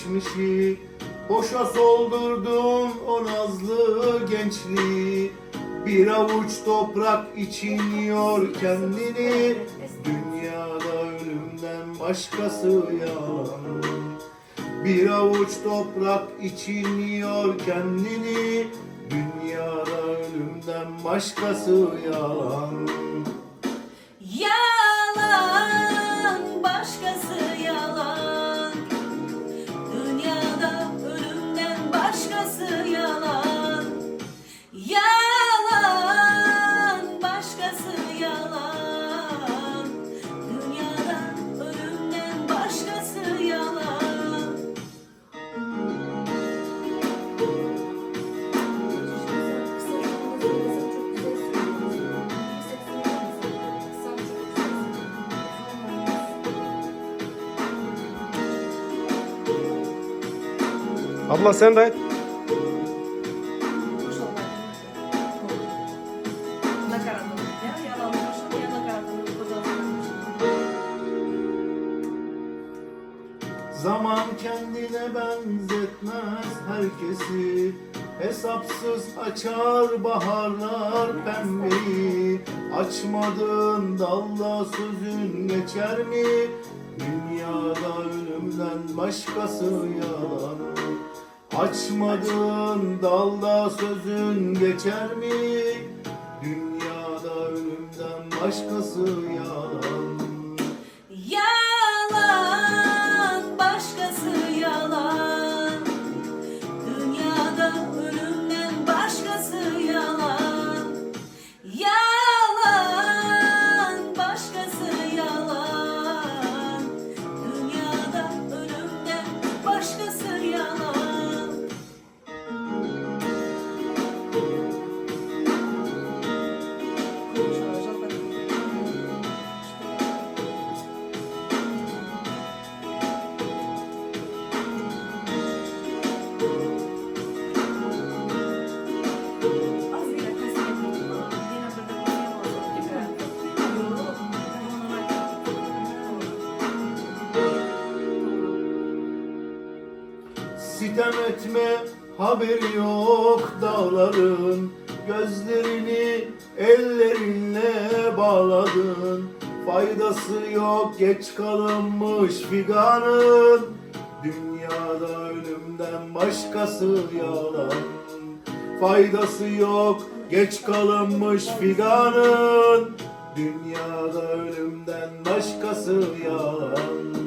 geçmişi, boşa soldurdun o nazlı gençliği. Bir avuç toprak için yor kendini, dünyada ölümden başkası yalan. Bir avuç toprak için yor kendini, dünyada ölümden başkası yalan. Yalan, başkası yalan. Dünyada ölümden başkası yalan. Yalan, başkası yalan. Dünyada ölümden başkası yalan. Abla sen de. Zaman kendine benzetmez herkesi, hesapsız açar baharlar pembeyi. Açmadığın dalda sözün geçer mi? Dünyada ölümden başkası yalan. Açmadığın dalda sözün geçer mi? Dünyada ölümden başkası yalan. Yalan, başkası yalan. Dünyada ölümden başkası yalan. Yalan, başkası yalan. Dünyada ölümden başkası yalan. Sitem etme, haberi yok dağların. Gözlerini ellerinle bağladın. Faydası yok, geç kalınmış figanın. Dünyada ölümden başkası yalan. Faydası yok, geç kalınmış figanın. Dünyada ölümden başkası yalan.